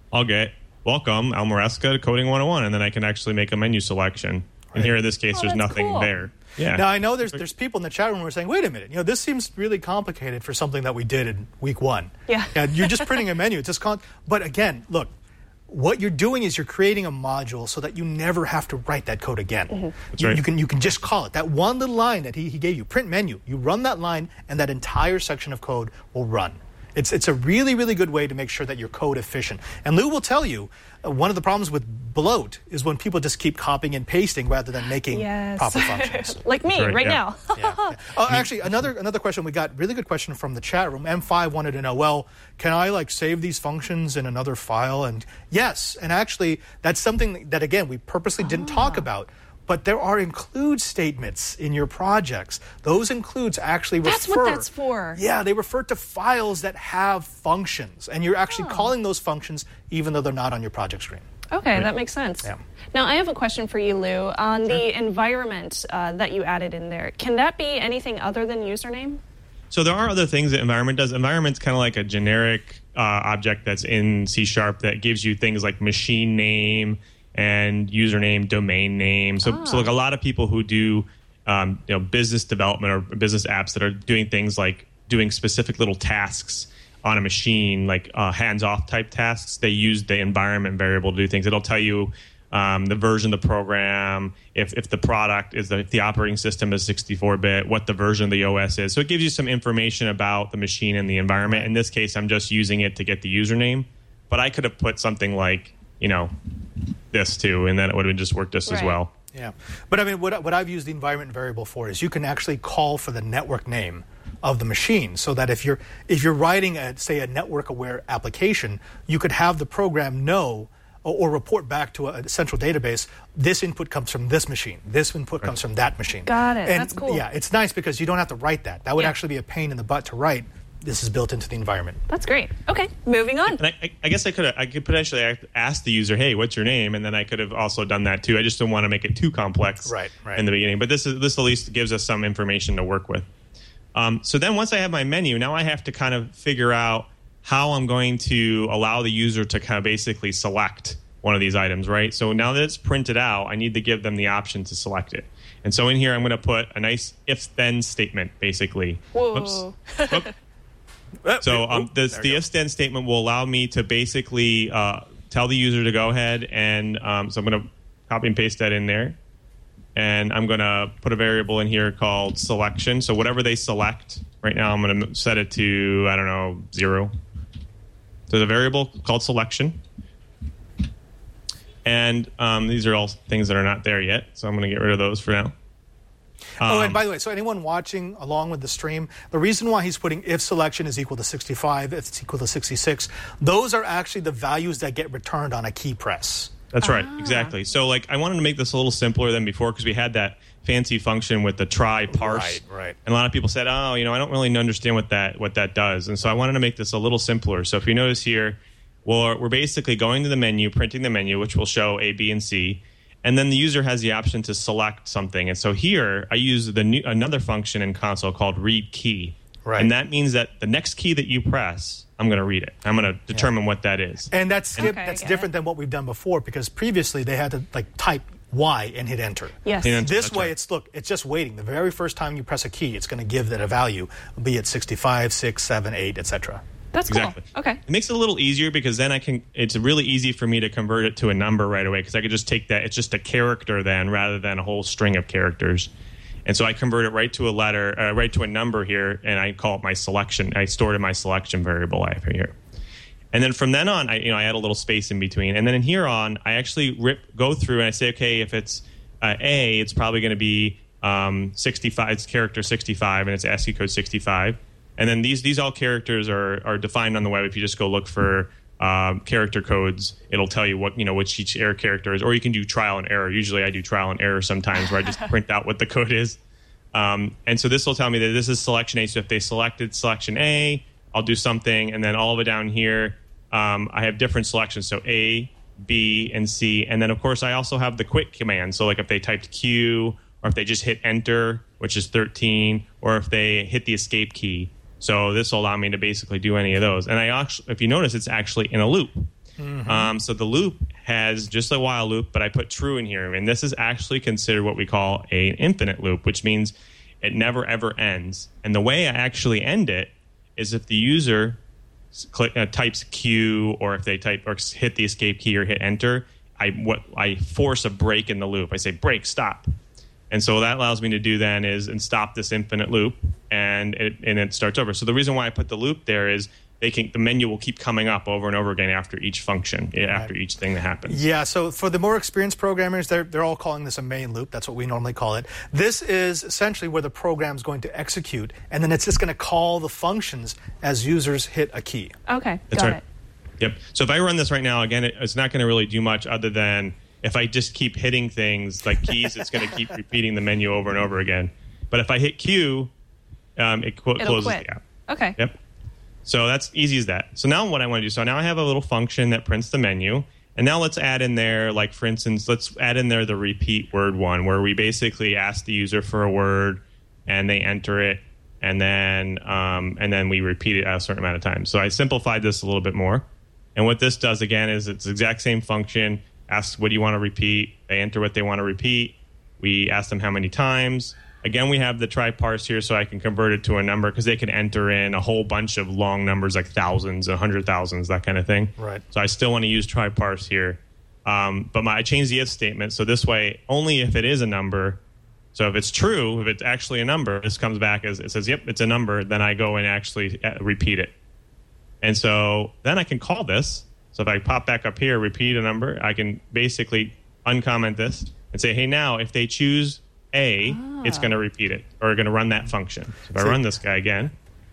I'll get welcome Almaresca to Coding one oh one, and then I can actually make a menu selection. Right. And here in this case, Oh, there's that's nothing cool. there. Yeah. Now, I know there's there's people in the chat room who are saying, wait a minute, you know, this seems really complicated for something that we did in week one. Yeah. You're just printing a menu. It's just con- But again, look, what you're doing is you're creating a module so that you never have to write that code again. Mm-hmm. That's You, right. you can you can just call it. That one little line that he, he gave you, print menu, you run that line, and that entire section of code will run. It's it's a really, really good way to make sure that you're code efficient. And Lou will tell you, uh, one of the problems with bloat is when people just keep copying and pasting rather than making Yes. proper functions. Like me Right, right yeah. now. Yeah, yeah. Oh, actually, another another question we got, really good question from the chat room. M five wanted to know, well, can I like save these functions in another file? And yes, and actually, that's something that, again, we purposely didn't talk about. But there are include statements in your projects. Those includes actually refer. That's what that's for. Yeah, they refer to files that have functions, and you're actually calling those functions even though they're not on your project screen. Okay, that makes sense. Yeah. Now, I have a question for you, Lou. On the environment uh, that you added in there, can that be anything other than username? So there are other things that environment does. Environment's kind of like a generic uh, object that's in C Sharp that gives you things like machine name and username, domain name. So, so like a lot of people who do um, you know, business development or business apps that are doing things like doing specific little tasks on a machine, like uh, hands-off type tasks, they use the environment variable to do things. It'll tell you um, the version of the program, if, if the product is the, if the operating system is sixty-four bit, what the version of the O S is. So it gives you some information about the machine and the environment. In this case, I'm just using it to get the username, but I could have put something like, you know, this too, and then it would have just worked just as Right. well. Yeah, but I mean, what, what I've used the environment variable for is you can actually call for the network name of the machine, so that if you're if you're writing a say a network-aware application, you could have the program know or, or report back to a, a central database. This input comes from this machine. This input comes from that machine. Got it. And That's cool. Yeah, it's nice because you don't have to write that. That would Yeah. actually be a pain in the butt to write. This is built into the environment. That's great. Okay, moving on. And I, I, I guess I could have, I could potentially ask- ask the user, "Hey, what's your name?" And then I could have also done that too. I just don't want to make it too complex Right, right. in the beginning. But this is this at least gives us some information to work with. Um, so then once I have my menu, now I have to kind of figure out how I'm going to allow the user to kind of basically select one of these items, right? So now that it's printed out, I need to give them the option to select it. And so in here, I'm going to put a nice if-then statement, basically. Whoa. Oops. Oop. So um, this, There we the go. if-then statement will allow me to basically uh, tell the user to go ahead, and um, so I'm going to copy and paste that in there. And I'm going to put a variable in here called selection. So whatever they select, right now I'm going to set it to, I don't know, zero. So the variable called selection. And um, these are all things that are not there yet, so I'm going to get rid of those for now. Oh, Um, and by the way, so anyone watching along with the stream, the reason why he's putting if selection is equal to sixty-five, if it's equal to sixty-six, those are actually the values that get returned on a key press. That's right, exactly. So, like, I wanted to make this a little simpler than before because we had that fancy function with the try parse. Right, right. And a lot of people said, "Oh, you know, I don't really understand what that what that does." And so I wanted to make this a little simpler. So if you notice here, well, we're basically going to the menu, printing the menu, which will show A, B, and C, and then the user has the option to select something. And so here, I use the new, another function in console called read key, Right. and that means that the next key that you press, I'm going to read it. I'm going to determine what that is. And that's Okay, that's I get different it. than what we've done before, because previously they had to like type Y and hit enter. Yes. Yeah. This That's way, right. it's look, it's just waiting. The very first time you press a key, it's going to give that a value, be it sixty-five, six, seven, eight, et cetera. That's cool. Exactly. Okay. It makes it a little easier because then I can. It's really easy for me to convert it to a number right away because I could just take that. It's just a character then, rather than a whole string of characters. And so I convert it right to a letter, uh, right to a number here, and I call it my selection. I store it in my selection variable I have here. And then from then on, I you know I add a little space in between. And then in here on, I actually rip go through and I say, okay, if it's uh, A, it's probably going to be um, sixty-five. It's character sixty-five, and it's ASCII code sixty-five. And then these these all characters are are defined on the web. If you just go look for um, character codes, it'll tell you what you know which each error character is. Or you can do trial and error. Usually, I do trial and error sometimes, where I just print out what the code is. Um, and so this will tell me that this is selection A. So if they selected selection A, I'll do something, and then all of it down here, um, I have different selections. So A, B, and C, and then of course I also have the quick command. So like if they typed Q, or if they just hit Enter, which is thirteen, or if they hit the Escape key. So this will allow me to basically do any of those. And I actually, if you notice, it's actually in a loop. Mm-hmm. Um, so the loop has just a while loop, but I put true in here. And this is actually considered what we call an infinite loop, which means it never, ever ends. And the way I actually end it is if the user click, uh, types Q, or if they type or hit the escape key or hit enter, I what I force a break in the loop. I say break, stop. And so what that allows me to do then is and stop this infinite loop, and it and it starts over. So the reason why I put the loop there is they can the menu will keep coming up over and over again after each function, after each thing that happens. Yeah, so for the more experienced programmers, they're they're all calling this a main loop. That's what we normally call it. This is essentially where the program's going to execute, and then it's just going to call the functions as users hit a key. Okay, That's got right. it. Yep. So if I run this right now, again, it, it's not going to really do much other than if I just keep hitting things like keys, it's going to keep repeating the menu over and over again. But if I hit Q, um, it qu- closes quit. the app. Okay. Yep. So that's easy as that. So now what I want to do, so now I have a little function that prints the menu. And now let's add in there, like for instance, let's add in there the repeat word one, where we basically ask the user for a word and they enter it, and then um, and then we repeat it a certain amount of times. So I simplified this a little bit more. And what this does, again, is it's the exact same function. Asks, what do you want to repeat? They enter what they want to repeat. We ask them how many times. Again, we have the try parse here so I can convert it to a number, because they can enter in a whole bunch of long numbers like thousands, a hundred thousands, that kind of thing. Right. So I still want to use try parse here. Um, but my, I changed the if statement. So this way, only if it is a number. So if it's true, if it's actually a number, this comes back as it says, yep, it's a number. Then I go and actually repeat it. And so then I can call this. So if I pop back up here, repeat a number, I can basically uncomment this and say, hey, now if they choose A, ah. it's going to repeat it, or going to run that function. So if I run this guy again,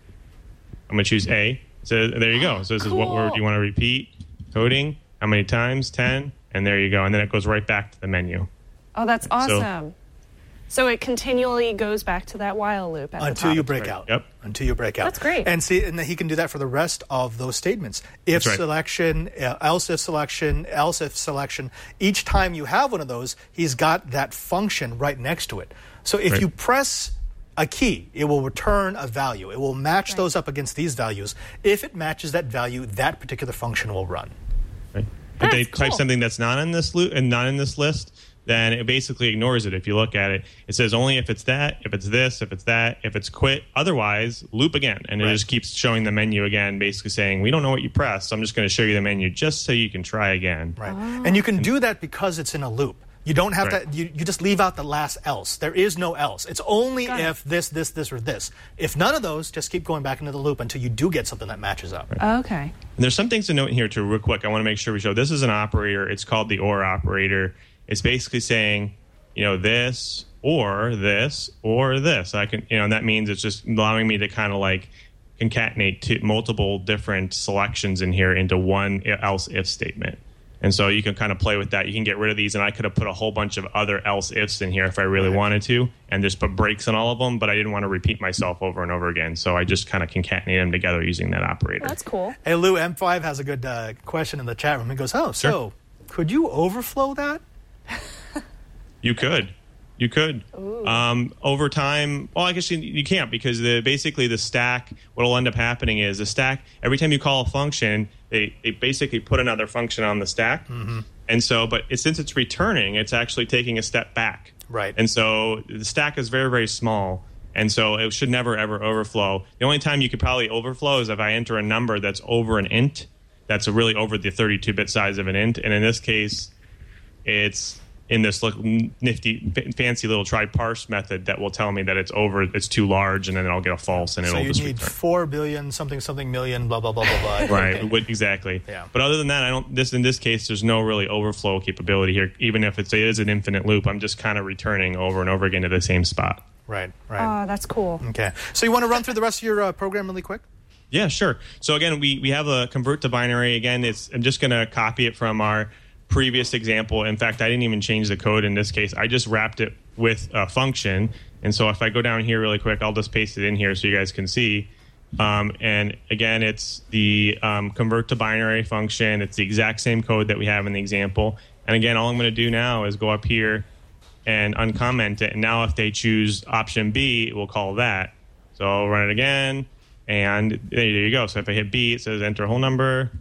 I'm going to choose A. So there you go. So this cool. is what word you want to repeat, coding, how many times, ten, and there you go. And then it goes right back to the menu. Oh, that's awesome. So, So it continually goes back to that while loop at until the top. you break right. out. Yep. Until you break out. That's great. And see, and he can do that for the rest of those statements. If right. selection, uh, else if selection, else if selection. Each time you have one of those, he's got that function right next to it. So if right. you press a key, it will return a value. It will match right. those up against these values. If it matches that value, that particular function will run. Right. That's if they cool. type something that's not in this loop and not in this list, then it basically ignores it. If you look at it, it says only if it's that, if it's this, if it's that, if it's quit. Otherwise, loop again. And it right. just keeps showing the menu again, basically saying, we don't know what you pressed, so I'm just going to show you the menu just so you can try again. Right. Oh. And you can do that because it's in a loop. You don't have right. to, you, you just leave out the last else. There is no else. It's only Got if it. this, this, this, or this. If none of those, just keep going back into the loop until you do get something that matches up. Right. Okay. And there's some things to note here, too, real quick. I want to make sure we show. This is an operator. It's called the OR operator. It's basically saying, you know, this or this or this. I can, you know, and that means it's just allowing me to kind of like concatenate to multiple different selections in here into one else if statement. And so you can kind of play with that. You can get rid of these, and I could have put a whole bunch of other else ifs in here if I really right. wanted to, and just put breaks on all of them, but I didn't want to repeat myself over and over again. So I just kind of concatenate them together using that operator. Well, that's cool. Hey, Lou, M five has a good uh, question in the chat room. He goes, oh, so sure. could you overflow that? You could. You could. Um, over time, well, I guess you, you can't, because the, basically the stack, what will end up happening is the stack, every time you call a function, they, they basically put another function on the stack. Mm-hmm. And so, but it, since it's returning, it's actually taking a step back. Right. And so the stack is very, very small. And so it should never, ever overflow. The only time you could probably overflow is if I enter a number that's over an int, that's really over the thirty-two bit size of an int. And in this case, it's in this look, nifty, fancy little try parse method that will tell me that it's over, it's too large, and then I'll get a false, and so it'll you just need return. four billion something something million blah blah blah blah blah. Right, exactly. Yeah. But other than that, I don't. This in this case, there's no really overflow capability here. Even if it's, it is an infinite loop, I'm just kind of returning over and over again to the same spot. Right, right. Oh, that's cool. Okay. So you want to run through the rest of your uh, program really quick? Yeah, sure. So again, we we have a convert to binary. Again, it's I'm just going to copy it from our previous example. In fact, I didn't even change the code in this case. I just wrapped it with a function. And so if I go down here really quick, I'll just paste it in here so you guys can see. Um, and again, it's the um, convert to binary function. It's the exact same code that we have in the example. And again, all I'm going to do now is go up here and uncomment it. And now if they choose option B, it will call that. So I'll run it again. And there you go. So if I hit B, it says enter whole number.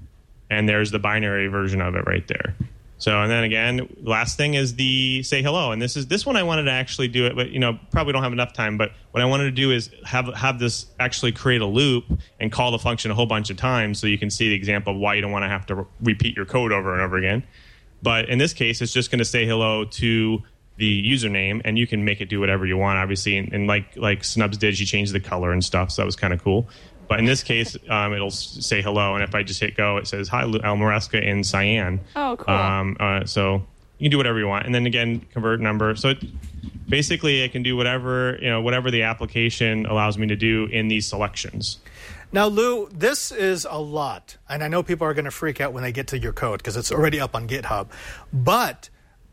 and there's the binary version of it right there. So, and then again, last thing is the say hello. And this is this one I wanted to actually do it, but, you know, probably don't have enough time. But what I wanted to do is have have this actually create a loop and call the function a whole bunch of times so you can see the example of why you don't want to have to re- repeat your code over and over again. But in this case, it's just going to say hello to the username, and you can make it do whatever you want, obviously. And, and like like Snubs did, she changed the color and stuff, so that was kind of cool. But in this case, um, it'll say hello, and if I just hit go, it says, hi, Almaresca in cyan. Oh, cool. Um, uh, so you can do whatever you want. And then again, convert number. So it, basically, it can do whatever, you know, whatever the application allows me to do in these selections. Now, Lou, this is a lot, and I know people are going to freak out when they get to your code because it's already up on GitHub. But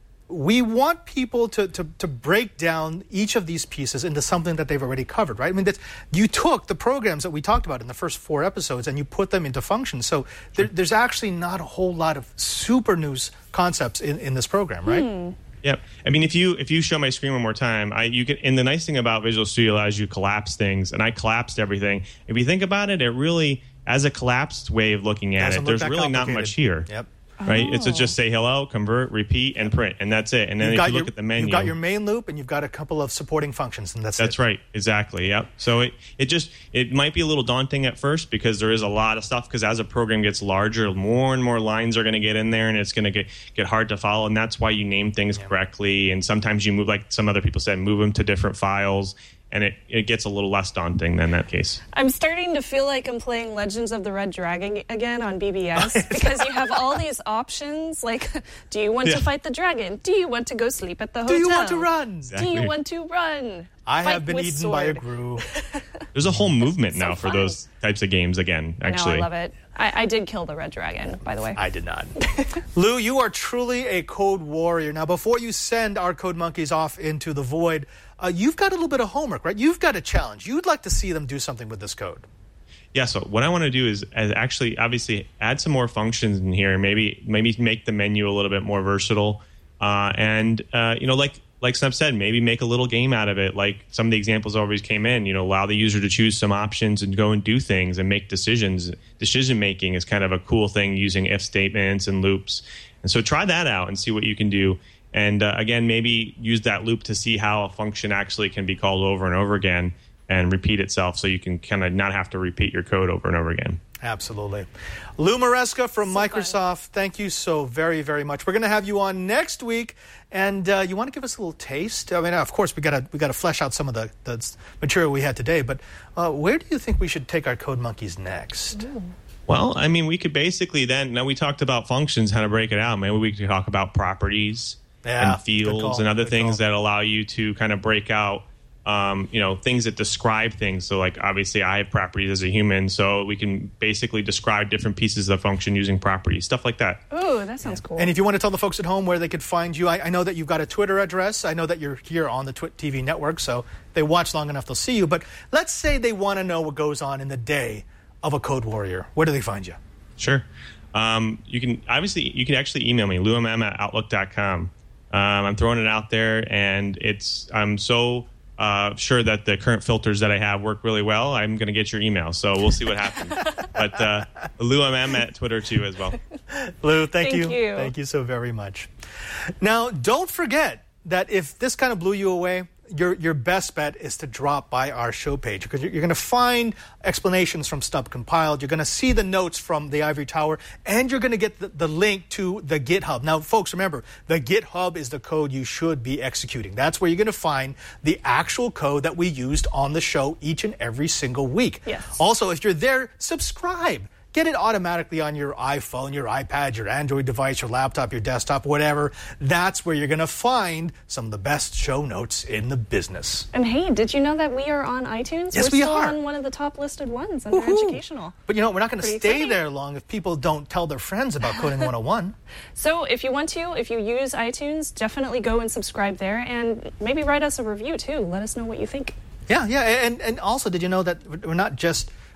we want people to, to, to break down each of these pieces into something that they've already covered, right? I mean, that's, you took the programs that we talked about in the first four episodes and you put them into functions. So there, there's actually not a whole lot of super new concepts in, in this program, right? Hmm. Yep. I mean, if you if you show my screen one more time, I you can. And the nice thing about Visual Studio allows you to collapse things, and I collapsed everything. If you think about it, it really, as a collapsed way of looking at Doesn't it, look there's that really not much here. Yep. Right? Oh. It's a just say hello, convert, repeat, and print, and that's it. And then You've if got you look your, at the menu, you've got your main loop, and you've got a couple of supporting functions, and that's that's it. right, exactly. Yep. So it it just it might be a little daunting at first because there is a lot of stuff. Because as a program gets larger, more and more lines are going to get in there, and it's going to get get hard to follow. And that's why you name things yeah. correctly. And sometimes you move, like some other people said, move them to different files. And it, it gets a little less daunting than that case. I'm starting to feel like I'm playing Legends of the Red Dragon again on B B S because you have all these options. Like, do you want yeah. to fight the dragon? Do you want to go sleep at the hotel? Do you want to run? Exactly. Do you want to run? I Fight have been with eaten sword. by a Gru. There's a whole movement So now for fun. those types of games again, actually. No, I love it. I, I did kill the red dragon, by the way. I did not. Lou, you are truly a code warrior. Now, before you send our code monkeys off into the void, uh, you've got a little bit of homework, right? You've got a challenge. You'd like to see them do something with this code. Yeah, so what I want to do is, is actually, obviously, add some more functions in here. Maybe maybe make the menu a little bit more versatile. Uh, and, uh, you know, like like Snub said, maybe make a little game out of it. Like some of the examples always came in, you know, allow the user to choose some options and go and do things and make decisions. Decision making is kind of a cool thing using if statements and loops. And so try that out and see what you can do. And uh, again, maybe use that loop to see how a function actually can be called over and over again and repeat itself so you can kind of not have to repeat your code over and over again. Absolutely. Lou Maresca from So Microsoft, fun. thank you so very, very much. We're going to have you on next week, and uh, you want to give us a little taste? I mean, of course, we got to we got to flesh out some of the, the material we had today, but uh, where do you think we should take our Code Monkeys next? Ooh. Well, I mean, we could basically then, now we talked about functions, how to break it out. Maybe we could talk about properties Yeah, and fields good call, and other good things call. that allow you to kind of break out, um, you know, things that describe things. So, like, obviously, I have properties as a human, so we can basically describe different pieces of the function using properties, stuff like that. Ooh, that sounds cool. And if you want to tell the folks at home where they could find you, I, I know that you've got a Twitter address. I know that you're here on the Twit T V network, so if they watch long enough, they'll see you. But let's say they want to know what goes on in the day of a Code Warrior. Where do they find you? Sure. Um, you can, obviously, you can actually email me, lou m m at outlook dot com. Um, I'm throwing it out there, and it's, I'm so uh, sure that the current filters that I have work really well. I'm going to get your email, so we'll see what happens. But uh, lou m m at Twitter, too, as well. Lou, thank, Thank you. you. Thank you so very much. Now, don't forget that if this kind of blew you away, your your best bet is to drop by our show page, because you're, you're going to find explanations from Stub Compiled. You're going to see the notes from the Ivory Tower, and you're going to get the, the link to the GitHub. Now, folks, remember, the GitHub is the code you should be executing. That's where you're going to find the actual code that we used on the show each and every single week. Yes. Also, if you're there, subscribe. Get it automatically on your iPhone, your iPad, your Android device, your laptop, your desktop, whatever. That's where you're going to find some of the best show notes in the business. And hey, did you know that we are on iTunes? Yes, We're we still are. on one of the top listed ones under Woohoo. educational. But you know, we're not going to Pretty stay exciting. there long if people don't tell their friends about Coding one oh one. So if you want to, if you use iTunes, definitely go and subscribe there, and maybe write us a review too. Let us know what you think. Yeah, yeah. And, and also, did you know that we're not just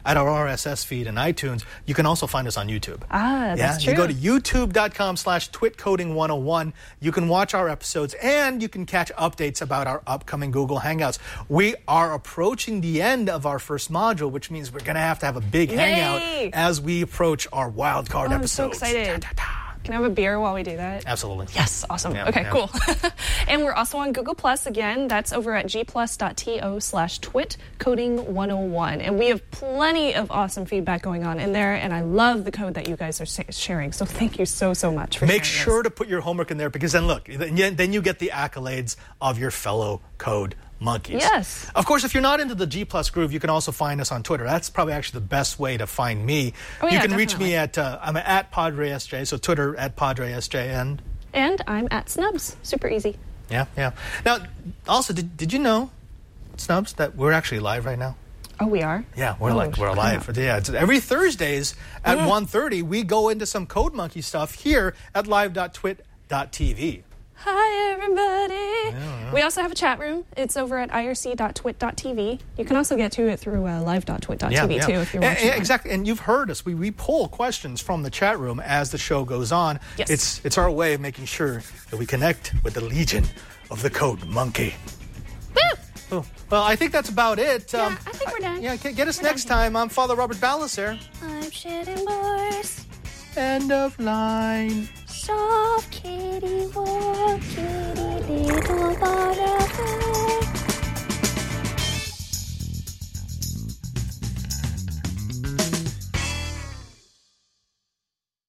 at our R S S feed and iTunes, you can also find us on YouTube. Ah, that's yeah? true. You go to youtube.com slash twitcoding101. You can watch our episodes and you can catch updates about our upcoming Google Hangouts. We are approaching the end of our first module, which means we're going to have to have a big Yay! hangout as we approach our wild card Oh, I'm episodes. so excited. Da, da, da. Can I have a beer while we do that? Absolutely. Yes, awesome. Yeah, okay, yeah. cool. And we're also on Google Plus again. That's over at gplus.to slash twitcoding101. And we have plenty of awesome feedback going on in there. And I love the code that you guys are sharing. So thank you so, so much for Make sharing sure this. to put your homework in there because then look, then you, then you get the accolades of your fellow code monkeys. Yes. Of course, if you're not into the G Plus groove, you can also find us on Twitter. That's probably actually the best way to find me. Oh, you yeah, can reach definitely. me at, uh, I'm at Padre S J, so Twitter at Padre S J. And And I'm at Snubs. Super easy. yeah, yeah. Now, also, did, did you know, Snubs, that we're actually live right now? Oh, we are? Yeah, we're Oh, like we're wow. live. Yeah, it's every Thursdays at Yeah. one thirty, we go into some Code Monkey stuff here at live dot twit dot t v. Hi, everybody. We also have a chat room. It's over at I R C dot twit dot t v. You can also get to it through uh, live dot twit dot t v, too, if you're Yeah, watching. yeah, live. exactly. And you've heard us. We, we pull questions from the chat room as the show goes on. Yes. It's, it's our way of making sure that we connect with the legion of the Code Monkey. Woo! Oh, well, I think that's about it. Yeah, I think we're done. Yeah, get us We're next done. time. I'm Father Robert Ballas here. I'm shedding boys. End of line.